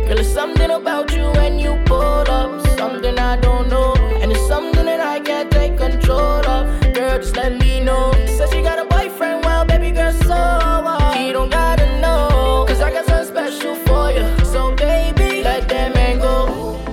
Girl, it's something about you when you pull up. Something I don't know. And it's something that I can't take control of. Girl, just let me know. Says she got a boyfriend, well, baby girl, so what? He don't gotta know. Cause I got something special for you. So baby, let that man go.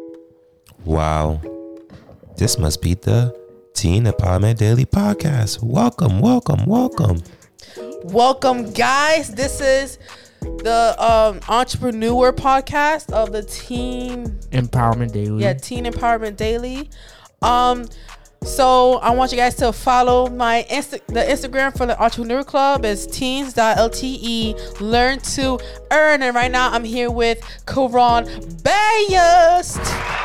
Wow. This must be the Teen Empowerment Daily Podcast. Welcome, welcome, welcome. Welcome, guys. This is the Entrepreneur Podcast of the Teen Empowerment Daily. Yeah, Teen Empowerment Daily. So I want you guys to follow my the Instagram for the Entrepreneur Club is teens.lte. Learn to earn. And right now I'm here with Karan Bayest,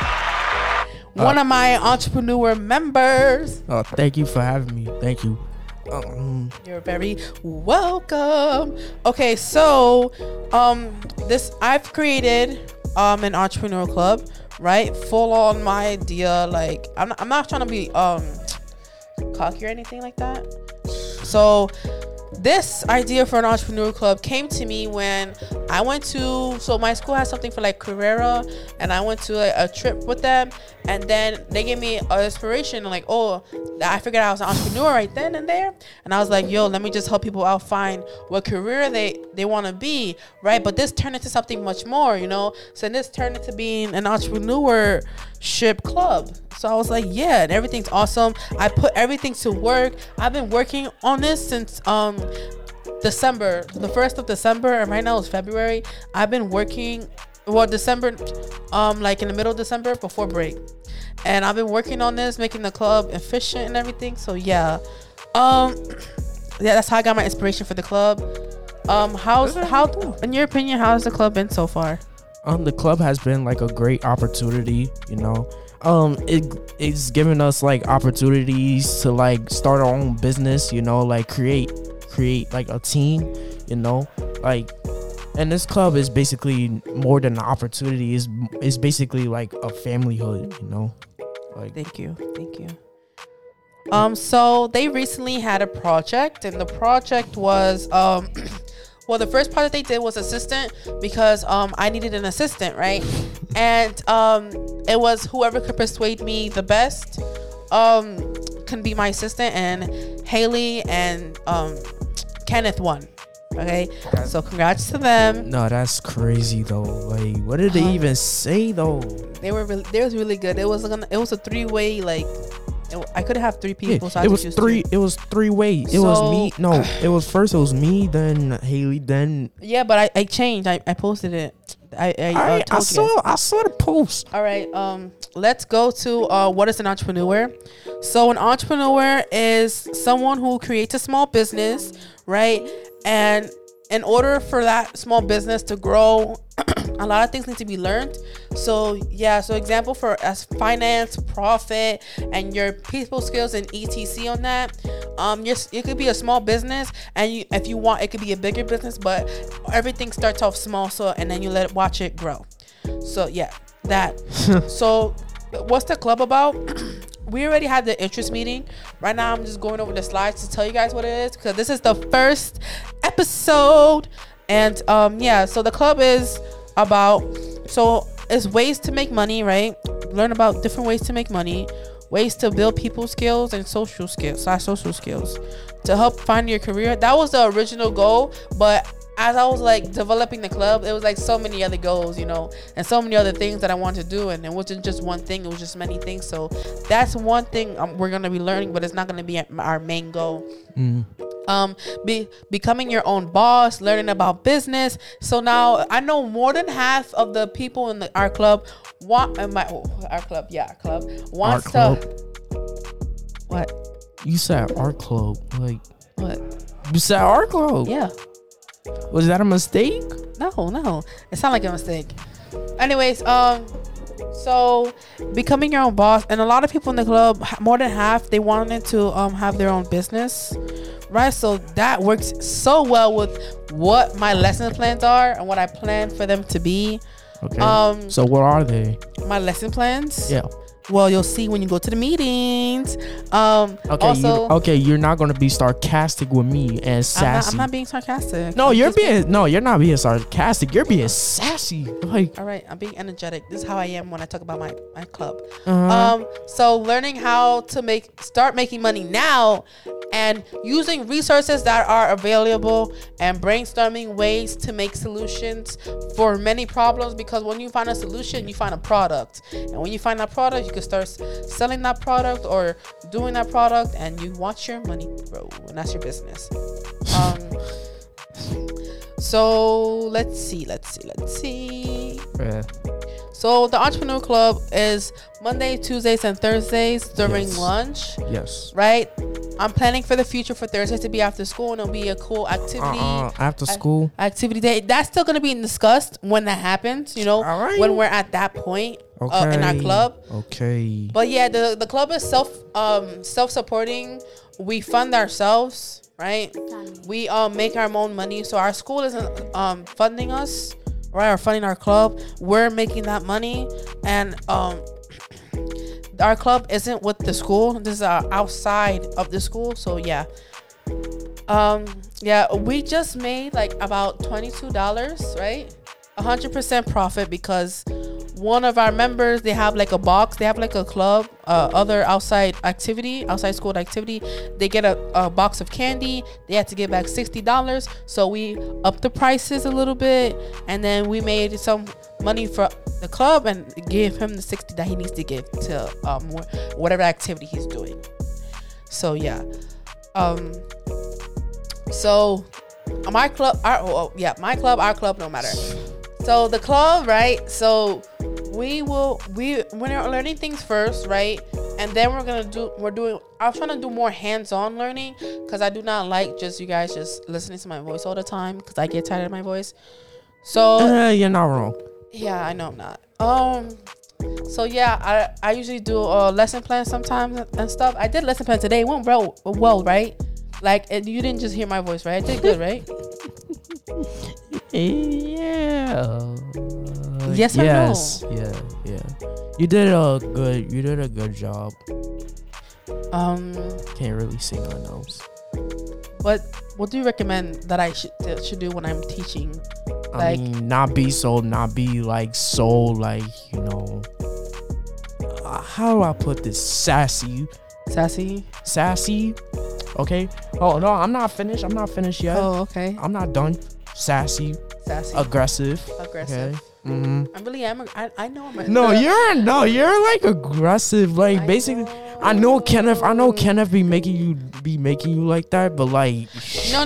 one of my entrepreneur members. Oh, thank you for having me. Thank you. You're very welcome. Okay, so I've created an entrepreneur club, right? Full on my idea. Like I'm not trying to be cocky or anything like that. So this idea for an entrepreneur club came to me when I went to, so my school has something for like Carrera, and I went to like a trip with them, and then they gave me an inspiration like, oh, I figured I was an entrepreneur right then and there, and I was like, yo, let me just help people out find what career they want to be, right? But this turned into something much more, you know. So this turned into being an entrepreneurship club. So I was like, yeah, and everything's awesome. I put everything to work. I've been working on this since December, the 1st of December, and right now it's February. I've been working, well, December, like in the middle of December before break, and I've been working on this, making the club efficient and everything. So yeah, that's how I got my inspiration for the club. How in your opinion, how has the club been so far? The club has been like a great opportunity, you know. It's given us like opportunities to like start our own business, you know, like create like a team, you know, like, and this club is basically more than an opportunity. It's basically like a familyhood, you know. Like, Thank you. So they recently had a project, and the project was well, the first project they did was assistant, because I needed an assistant, right? And it was whoever could persuade me the best can be my assistant, and Haley and Kenneth won. Okay, so congrats to them. no, that's crazy though. Like, what did they even say though? They was really good. It was a 3-way, like I could have 3 people. Yeah, so I it was choose 3. 2. It was 3 ways. It was me. No, it was first. It was me, then Haley, then. Yeah, but I changed. I posted it. I saw the post. All right. Let's go to what is an entrepreneur. So an entrepreneur is someone who creates a small business, right? And in order for that small business to grow, a lot of things need to be learned. So yeah, so example for as finance, profit, and your people skills and etc on that. It could be a small business, and if you want, it could be a bigger business, but everything starts off small. So and then you watch it grow. So yeah, that. So what's the club about? We already had the interest meeting. Right now, I'm just going over the slides to tell you guys what it is, because this is the first episode. And yeah, so the club is about, so it's ways to make money, right? Learn about different ways to make money, ways to build people skills and social skills to help find your career. That was the original goal, but as I was like developing the club, it was like so many other goals, you know, and so many other things that I wanted to do, and it wasn't just one thing, it was just many things. So that's one thing we're going to be learning, but it's not going to be our main goal. Becoming your own boss, learning about business. So now I know more than half of the people in our club wants to. What? You said our club. Like, What? you said our club. Yeah. Was that a mistake? No. It sounded like a mistake. Anyways, so becoming your own boss, and a lot of people in the club, more than half, they wanted to have their own business, right? So that works so well with what my lesson plans are and what I plan for them to be. Okay. So what are they? My lesson plans. Yeah. Well, you'll see when you go to the meetings. Okay, Also, you're not gonna be sarcastic with me and sassy. I'm not being sarcastic. No, I'm you're just you're not being sarcastic. You're being sassy. Like, all right, I'm being energetic. This is how I am when I talk about my club. uh-huh. So learning how to start making money now, and using resources that are available, and brainstorming ways to make solutions for many problems. Because when you find a solution, you find a product, and when you find that product, you can start selling that product or doing that product, and you watch your money grow, and that's your business. So let's see. Yeah. So the Entrepreneur Club is Monday, Tuesdays, and Thursdays during Yes. lunch, Yes. right? I'm planning for the future for Thursdays to be after school, and it'll be a cool activity. After school. Activity day. That's still gonna be discussed when that happens. All right. When we're at that point in our club. Okay. But yeah, the club is self-supporting. We fund ourselves, right? We make our own money. So our school isn't funding us, right? Or funding our club. We're making that money, and our club isn't with the school. This is outside of the school. So yeah. Yeah, we just made like about $22, right? 100% profit, because one of our members, they have like a box, they have like a club, other outside school activity. They get a box of candy. They had to give back $60, so we upped the prices a little bit, and then we made some money for the club and gave him the $60 that he needs to give to whatever activity he's doing. So yeah. So my club, our club, no matter. So the club, right? So we're learning things first, right? And then I'm trying to do more hands-on learning, because I do not like just you guys just listening to my voice all the time, because I get tired of my voice. So you're not wrong. yeah, I know I'm not. So yeah, I usually do a lesson plan sometimes and stuff. I did lesson plan today. It went well, right? Like, you didn't just hear my voice, right? I did good, right? Yeah. Yes or yes. No? Yeah. You did a good job. Can't really sing on those. But what do you recommend that I should do when I'm teaching? I mean, not be like so, you know. How do I put this? Sassy. Okay. Oh no, I'm not finished yet. Oh, okay. I'm not done. Sassy. Aggressive. Okay. Mm-hmm. I really am. I know I'm. You're like aggressive. Like, basically, I know Kenneth be making you like that, but like. No.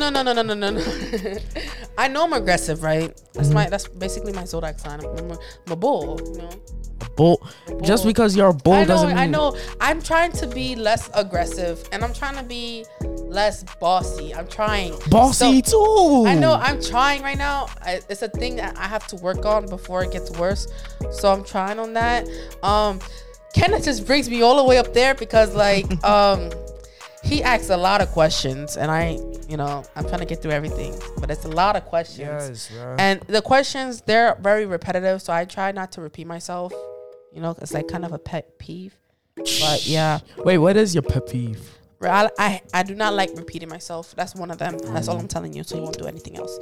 I know I'm aggressive, right? That's basically my zodiac sign. I'm a bull, you know. Bull. Just because you're a bull doesn't mean. I know. I'm trying to be less aggressive, and I'm trying to be less bossy. I'm trying. Bossy too. I know. I'm trying right now. It's a thing that I have to work on before it gets worse. So I'm trying on that. Kenneth just brings me all the way up there, because like he asks a lot of questions, and I'm trying to get through everything, but it's a lot of questions. Yes, right. And the questions, they're very repetitive, so I try not to repeat myself. It's like kind of a pet peeve. But yeah. Wait, what is your pet peeve? I do not like repeating myself. That's one of them. That's all I'm telling you, so you won't do anything else.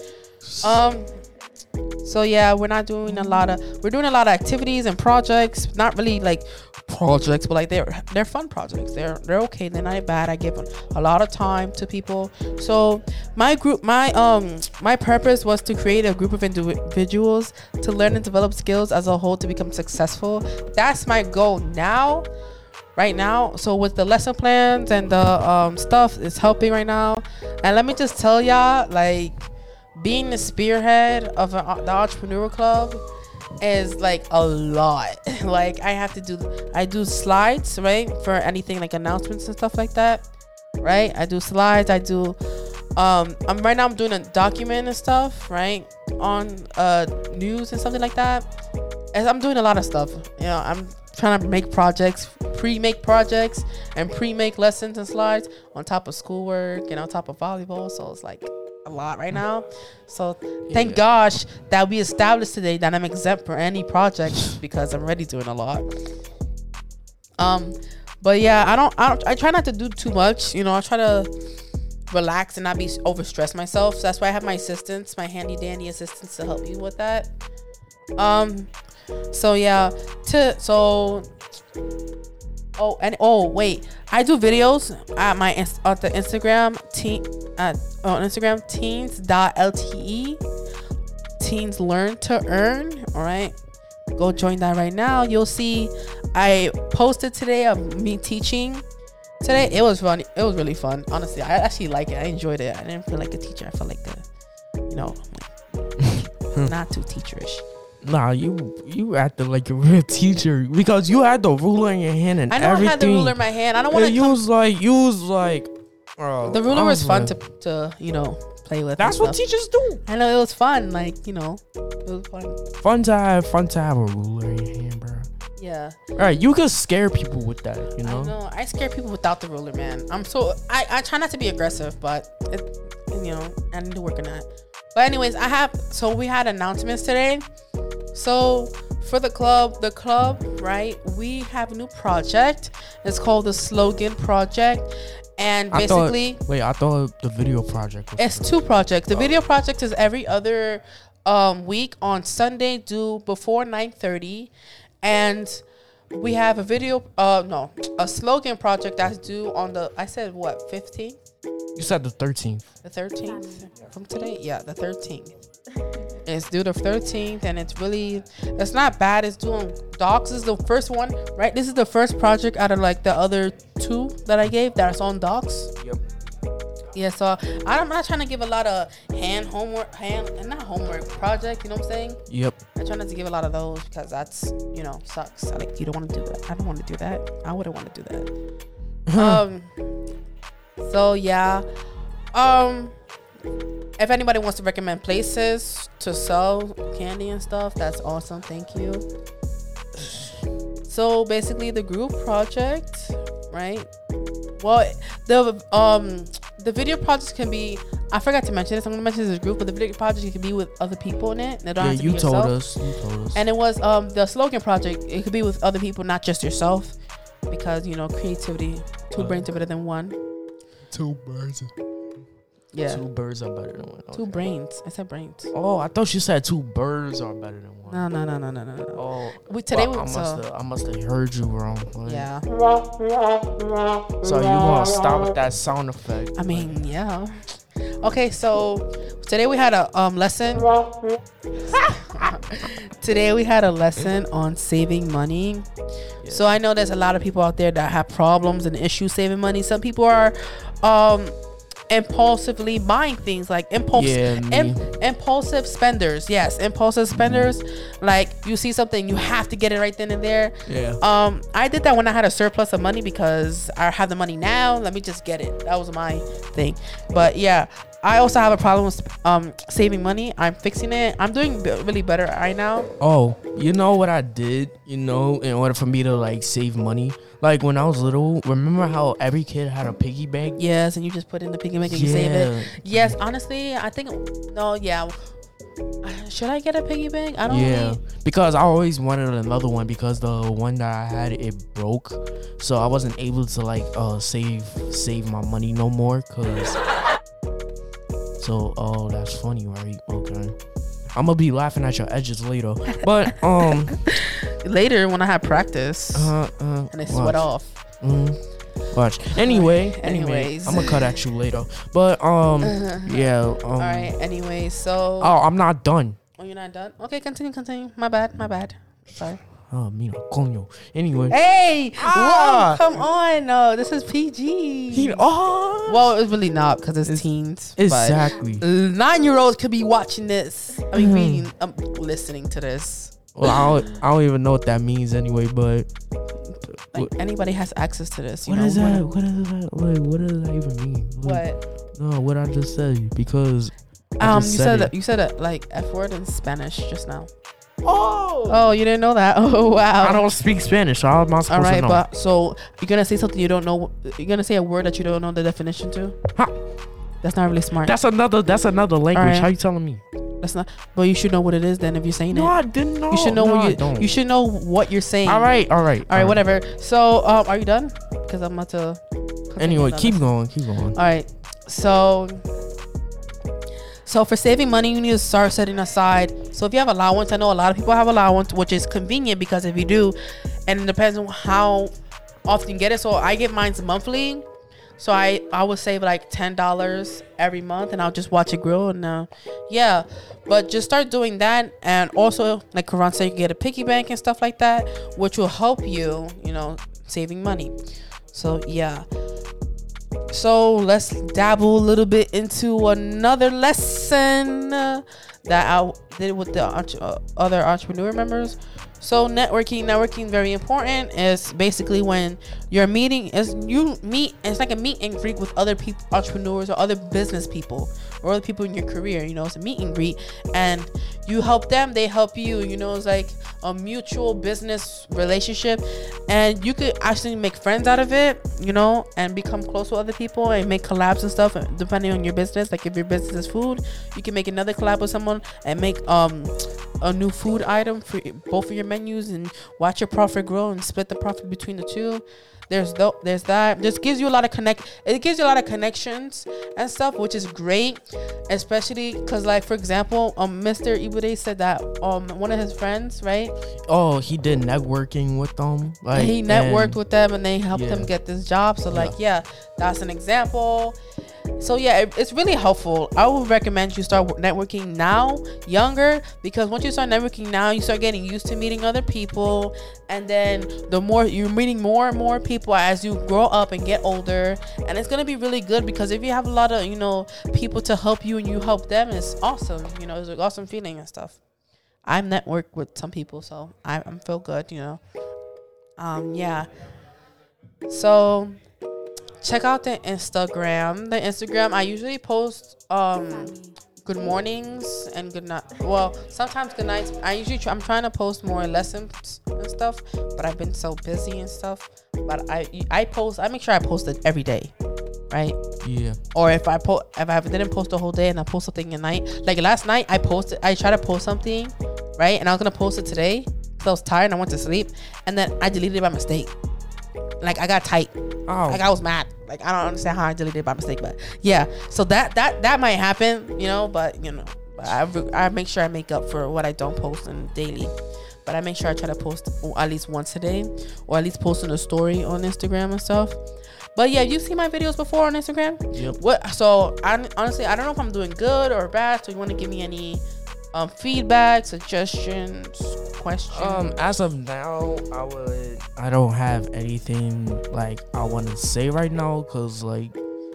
So yeah, we're doing a lot of activities and projects. Not really like projects, but like they're fun projects. They're okay. They're not bad. I give a lot of time to people. So my purpose was to create a group of individuals to learn and develop skills as a whole to become successful. That's my goal now. Right now, so with the lesson plans and the stuff, it's helping right now. And let me just tell y'all, like, being the spearhead of the Entrepreneur Club is like a lot. Like, I do slides, right, for anything like announcements and stuff like that, right? I do slides. I'm doing a document and stuff, right, on news and something like that. And I'm doing a lot of stuff. I'm trying to make projects, pre-make projects, and pre-make lessons and slides on top of schoolwork and on top of volleyball. So it's like a lot right now. So thank gosh that we established today that I'm exempt for any projects, because I'm already doing a lot. But yeah, I try not to do too much. You know, I try to relax and not be overstressed myself. So that's why I have my assistants, my handy dandy assistants to help me with that. So yeah, wait, I do videos at my on the Instagram on Instagram teens.lte, teens learn to earn. All right, go join that right now. You'll see I posted today of me teaching today. It was fun. It was really fun. Honestly, I actually like it. I enjoyed it. I didn't feel like a teacher. I felt like not too teacherish. Nah, you acted like a real teacher because you had the ruler in your hand and everything. I know I had the ruler in my hand. I don't want to. You was like, the ruler was fun to play with. That's what teachers do. I know it was fun. Like, it was fun. Fun to have a ruler in your hand, bro. Yeah. All right, you could scare people with that. You know. I know. I scare people without the ruler, man. I try not to be aggressive, but I need to work on that. But anyways, we had announcements today. So for the club, right? We have a new project. It's called the Slogan Project. And basically, I thought the video project was it's two projects. The video project is every other week on Sunday, due before 9:30. And we have a a slogan project that's due on 15th? You said the 13th. The 13th from today? Yeah, the 13th. It's due the 13th, and it's not bad. It's due on docs. This is the first one, right? This is the first project out of like the other two that I gave that's on docs. Yep. Yeah, so I'm not trying to give a lot of not homework project, you know what I'm saying? Yep. I try not to give a lot of those because that's, sucks. You don't want to do that. I don't want to do that. I wouldn't want to do that. So yeah. If anybody wants to recommend places to sell candy and stuff, that's awesome. Thank you. So basically the group project, right? Well, the video project can be, I forgot to mention this. I'm going to mention this group, but the video project can be with other people in it. They don't have to be yourself. You told us. And it was the slogan project. It could be with other people, not just yourself, because, creativity, two brains are better than one. Two birds. Yeah. Two birds are better than one. Okay. Two brains. I said brains. Oh, I thought you said two birds are better than one. No. Oh. I must have heard you wrong. Like. Yeah. So you want to stop with that sound effect. I mean, yeah. Okay, so today we had a lesson. Today we had a lesson on saving money. Yeah. So I know there's a lot of people out there that have problems and issues saving money. Some people are impulsively buying things, like impulsive spenders. Yes, impulsive spenders. Like, you see something, you have to get it right then and there. Yeah. I did that when I had a surplus of money because I have the money now. Let me just get it. That was my thing. But yeah, I also have a problem with saving money. I'm fixing it. I'm doing really better right now. Oh, you know what I did? In order for me to like save money. Like when I was little, remember how every kid had a piggy bank? Yes, and you just put in the piggy bank and you save it. Yes, honestly, I think should I get a piggy bank? I don't know. Because I always wanted another one because the one that I had, it broke. So I wasn't able to like save my money no more So that's funny, right? Okay. I'm gonna be laughing at your edges later. But later when I have practice and I sweat off. Watch. Anyways, I'm gonna cut at you later. But all right. Anyway, so. Oh, I'm not done. Oh, you're not done? Okay, continue. My bad. Sorry. Oh, mira, coño. Anyway. Hey! Whoa, come on. No, this is PG. Well, it's really not because it's teens. Exactly. 9-year-olds could be watching this. I mean, listening to this. Well, I don't even know what that means anyway, but. Like, anybody has access to this. What is that? What does that even mean? What? No, what I just said. Because. You said that like F word in Spanish just now. Oh, you didn't know that? Oh, wow. I don't speak Spanish, so how am I supposed to know? All right, but so you're gonna say something you don't know. You're gonna say a word that you don't know the definition to. Huh? That's not really smart. That's another language. Right. How you telling me? That's not. But you should know what it is then. If you're saying No, it, I didn't know. you should know no, what I you. don't. You should know what you're saying. All right. All right. Whatever. So, are you done? Because I'm about to. Anyway, keep going. going. All right. So for saving money, you need to start setting aside. So if you have allowance, I know a lot of people have allowance, which is convenient because if you do, and it depends on how often you get it. So I get mine's monthly. So I would save like $10 every month, and I'll just watch it grow. And yeah, but just start doing that. And also, like Karan said, you can get a piggy bank and stuff like that, which will help you, saving money. So yeah. So let's dabble a little bit into another lesson that I did with the other entrepreneur members. So networking very important. Is basically when you're meeting, it's like a meet and greet with other people, entrepreneurs or other business people or other people in your career. It's a meet and greet, and you help them, they help you. It's like a mutual business relationship, and you could actually make friends out of it, and become close with other people and make collabs and stuff depending on your business. Like if your business is food, you can make another collab with someone and make a new food item for both of your menus and watch your profit grow and split the profit between the two. There's that. Just gives you a lot of it gives you a lot of connections and stuff, which is great, especially because, like, for example, Mr. Ibude said that one of his friends, right? Oh, he did networking with them. Like, he networked with them and they helped him get this job. So that's an example. So yeah, it's really helpful. I would recommend you start networking now, younger, because once you start networking now, you start getting used to meeting other people, and then the more you're meeting more and more people as you grow up and get older, and it's gonna be really good because if you have a lot of people to help you and you help them, it's awesome. It's an awesome feeling and stuff. I've networked with some people, so I feel good. Yeah. So check out the Instagram. I usually post good mornings and good night. Well, sometimes good nights. I'm trying to post more lessons and stuff, but I've been so busy and stuff. But I make sure I post it every day, right? Yeah. Or if I didn't post the whole day and I post something at night, like last night I tried to post something, right? And I was gonna post it today because I was tired and I went to sleep, and then I deleted it by mistake. Like I got tight. Oh. Like I was mad. Like I don't understand how I deleted it by mistake, but yeah. So that might happen, but I make sure I make up for what I don't post daily. But I make sure I try to post at least once a day, or at least posting a story on Instagram and stuff. But yeah, you see my videos before on Instagram? Yep. So honestly, I don't know if I'm doing good or bad. So you want to give me any feedback, suggestions, questions? As of now, I don't have anything like I want to say right now, cause like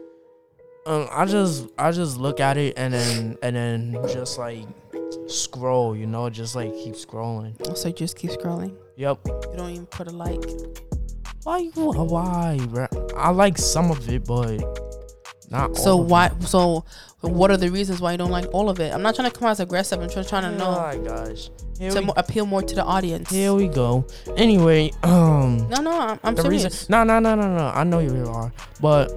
I just look at it and then just like scroll, just like keep scrolling. So you just keep scrolling. Yep. You don't even put a like. Why? I like some of it, but not all. So of why? it. So what are the reasons why you don't like all of it? I'm not trying to come as aggressive. I'm just trying to know. Oh my gosh. Appeal more to the audience. Here we go. Anyway, No, I'm the serious. reason, no. I know you are, but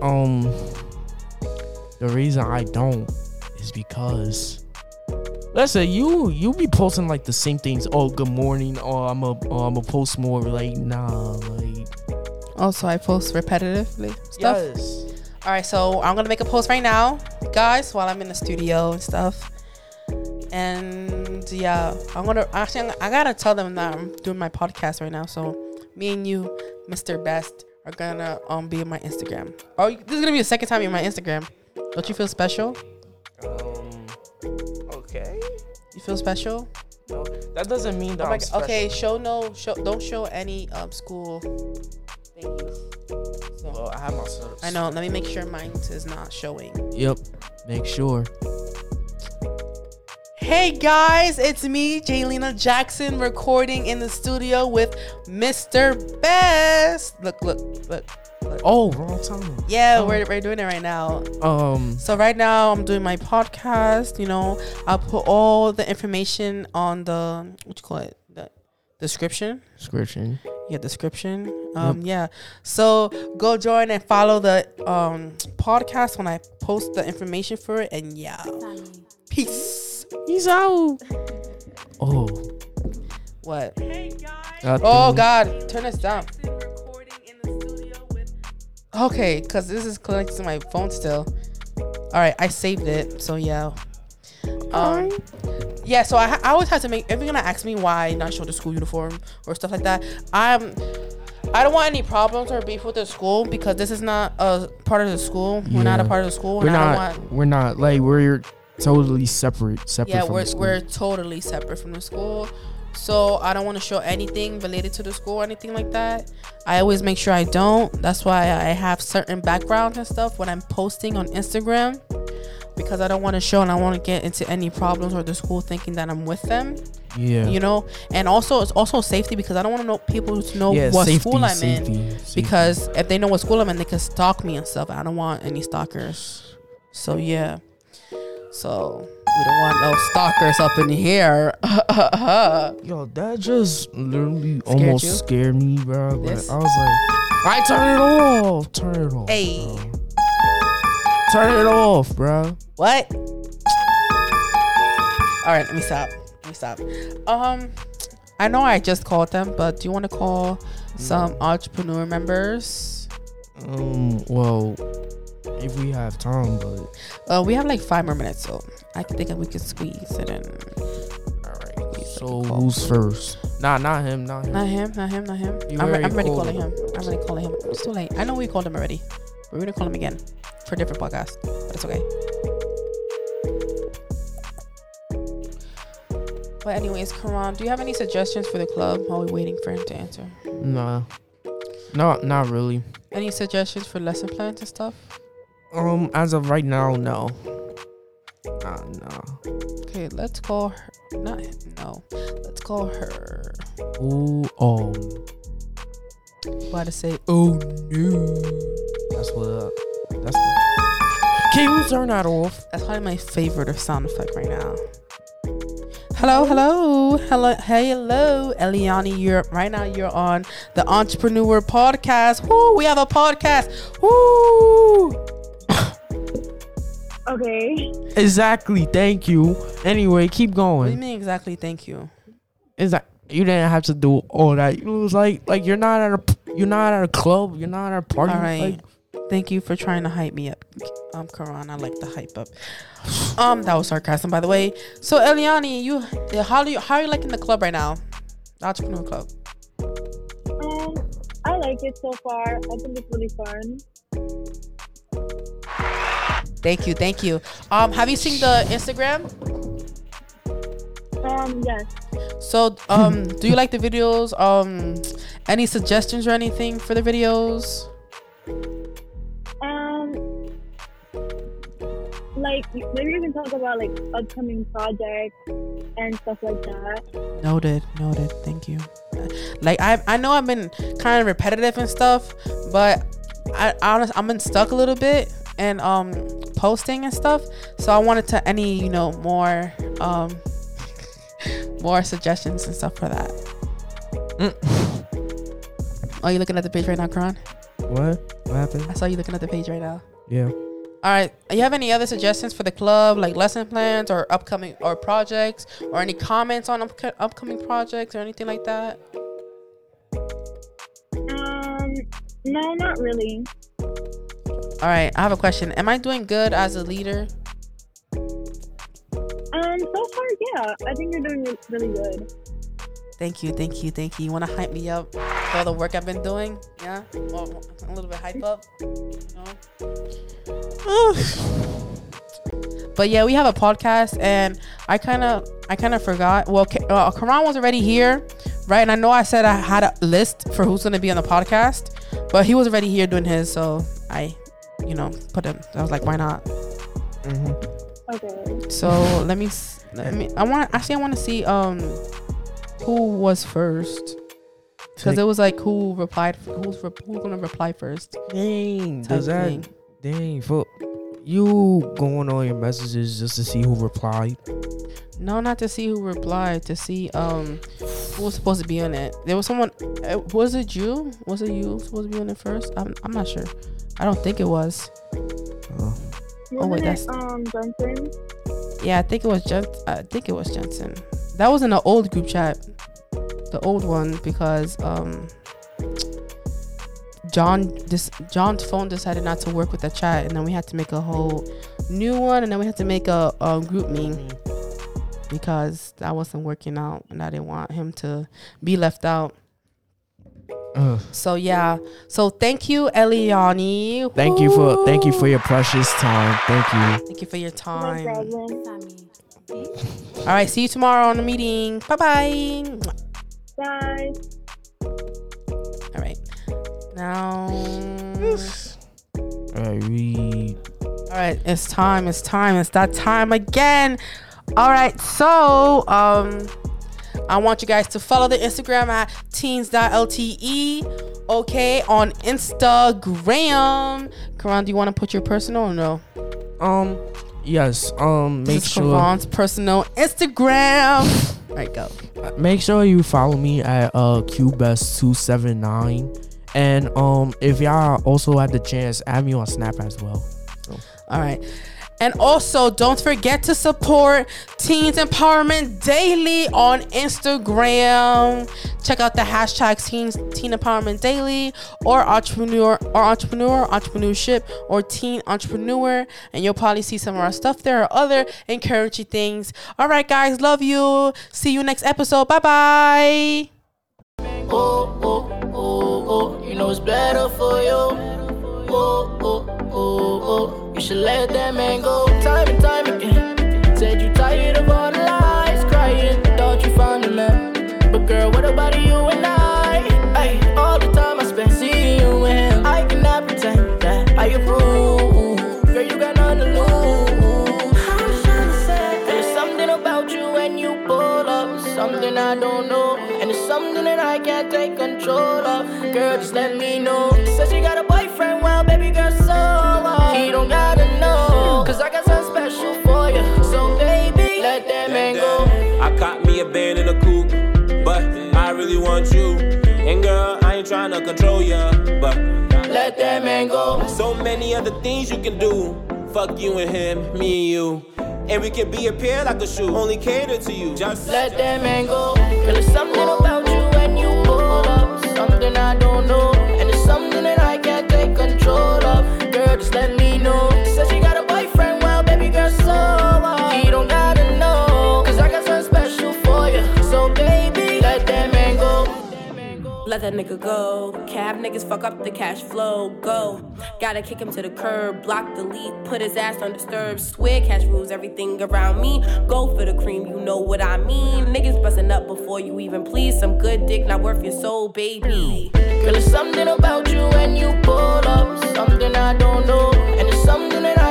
the reason I don't is because, let's say you be posting like the same things. Oh, good morning. Oh, I'm a post more. Like, nah, like. Also, I post repetitively stuff. Yes. All right, so I'm gonna make a post right now, guys, while I'm in the studio and stuff. And yeah, I gotta tell them that I'm doing my podcast right now. So me and you, Mr. Best, are gonna be on my Instagram. Oh, this is gonna be the second time you're on my Instagram. Don't you feel special? Okay. You feel special? No, that doesn't mean that I'm special. Okay, don't show any school thingies. So, Well, I have my subs. I know. Let me make sure mine is not showing. Yep. Make sure. Hey guys, it's me, Jaylina Jackson, recording in the studio with Mr. Best. Look. Oh, wrong time. Yeah, we're doing it right now. So right now I'm doing my podcast. I'll put all the information on the the description. Yeah, description. Yeah. So go join and follow the podcast when I post the information for it. And yeah, peace. He's out. Oh. What? God Oh damn. God, turn this down. Okay, cause this is connected to my phone still. All right, I saved it. So yeah. Yeah. So I always have to make. If you're gonna ask me why not show the school uniform or stuff like that, I don't want any problems or beef with the school because this is not a part of the school. We're not a Yeah. part of the school. We're and I not. don't want, We're not. Like we're totally separate. yeah, from the school. we're totally separate from the school. So I don't want to show anything related to the school or anything like that. I always make sure I don't. That's why I have certain backgrounds and stuff when I'm posting on Instagram, because I don't want to show and I want to get into any problems or the school thinking that I'm with them. Yeah. You know, and also it's also safety because I don't want to know people to know Yeah, what safety, school I'm safety, in, safety. because if they know what school I'm in, they can stalk me and stuff. I don't want any stalkers. So yeah. So we don't want no stalkers up in here. Yo, that just literally Scared almost you? scared me, bro. Like, This? I was like, I turn it off. Turn it off. Hey. Bro. Turn it off, bro. What? All right, let me stop. I know I just called them, but do you want to call some entrepreneur members? Well, if we have time, but We have like 5 more minutes, so I think we could squeeze it in. all right. So who's first? Nah, not him. Not him. You I'm already ready called calling him. It's too late. I know we called him already. We're gonna call him again for a different podcast, but it's okay. But anyways, Karan, do you have any suggestions for the club while we're waiting for him to answer? Nah. No, not really. Any suggestions for lesson plans and stuff? As of right now, no. Nah. Okay, let's call her. Not him. No, let's call her. Ooh, oh. Why to say? Oh no. That's what. Can you turn that off? That's probably my favorite sound effect right now. Hello, Eliani. You're on the Entrepreneur Podcast. Woo, we have a podcast. Woo. Okay. Exactly. Thank you. Anyway, keep What do you going. mean exactly? Thank you. Is that you didn't have to do all that? It was like you're not at a club. You're not at a party. All right. Like, Thank you for trying to hype me up. Karan, I like to hype up. That was sarcasm, by the way. So Eliani, how are you liking the club right now? The Entrepreneur Club. I like it so far. I think it's really fun. Thank you. Have you seen the Instagram? Yes. So, do you like the videos? Any suggestions or anything for the videos? Like maybe you can talk about like upcoming projects and stuff like that. Noted. Thank you. Like I know I've been kind of repetitive and stuff, but I've been stuck a little bit and posting and stuff. So I wanted to more suggestions and stuff for that. Oh, you looking at the page right now, Karan? what? What happened? I saw you looking at the page right now. Yeah. All right. You have any other suggestions for the club, like lesson plans or upcoming or projects, or any comments on upcoming projects or anything like that? No, not really. All right. I have a question. Am I doing good as a leader? So far, yeah. I think you're doing really good. Thank you. You want to hype me up for all the work I've been doing? Yeah? Well, a little bit hype up? But yeah, we have a podcast and I kind of forgot. Well, Karan was already here, right? And I know I said I had a list for who's going to be on the podcast, but he was already here doing his. So I, put him. I was like, why not? Okay. So I want to see who was first, because it was like who's gonna reply first. Dang. type Does that? thing. Dang. For you going on your messages just to see who replied. No, not to see who replied, to see who was supposed to be on it. There was someone. Was it you? Was it you supposed to be on it first? I'm not sure. I don't think it was. Wasn't wait, it, Johnson? Yeah, I think it was Jensen. That was in the old group chat, the old one, because John's phone decided not to work with the chat, and then we had to make a whole new one, and then we had to make a group me because that wasn't working out, and I didn't want him to be left out. So yeah. So thank you, Eliani. Thank you for your precious time. Thank you for your No time. problem. All right. See you tomorrow on the meeting. Bye-bye. Bye. All right. Now. All right. It's time. It's that time again. All right. So, I want you guys to follow the Instagram at teens.lte. Okay, on Instagram. Karan, do you want to put your personal or no? Yes. Make sure Karan's personal Instagram. All right, go. Make sure you follow me at QBest279, and if y'all also had the chance, add me on Snap as well. So. All right. And also, don't forget to support Teens Empowerment Daily on Instagram. Check out the hashtags Teen Empowerment Daily or entrepreneurship or teen entrepreneur, and you'll probably see some of our stuff there or other encouraging things. All right, guys, love you. See you next episode. Bye bye. You know it's better for you. You should let that man go. Time and time again. Said you tired of all the lies, crying. Thought you found a man. But girl, what about you and I? Ay, all the time I spent seeing you with him. I cannot pretend that I approve. Girl, you got nothing to lose. There's something about you when you pull up, something I don't know, and it's something that I can't take control of. Girl, just let me know. Says you got a boyfriend, well, baby girl, so he don't gotta know, cause I got something special for you. So baby, let that man go. I caught me a band in a coupe, but I really want you. And girl, I ain't trying to control ya, but let that man go. so many other things you can do. Fuck you and him, me and you. And we can be a pair like a shoe, only cater to you. Just Let that man go. Girl, it's something about you when you pull up, something I don't know, and it's something that I can't take control of. Girl, just let me know. Says you got a boyfriend, well, baby girl, so he don't gotta know, cause I got something special for you. So baby, let that man go. Let that nigga go. Cab niggas fuck up the cash flow. Go. Gotta kick him to the curb. Block, delete, put his ass on disturb. Swear cash rules everything around me. Go for the cream, you know what I mean. Niggas busting up before you even please. Some good dick not worth your soul, baby. Girl, it's something about you when you pull up, something I don't know, and it's something that I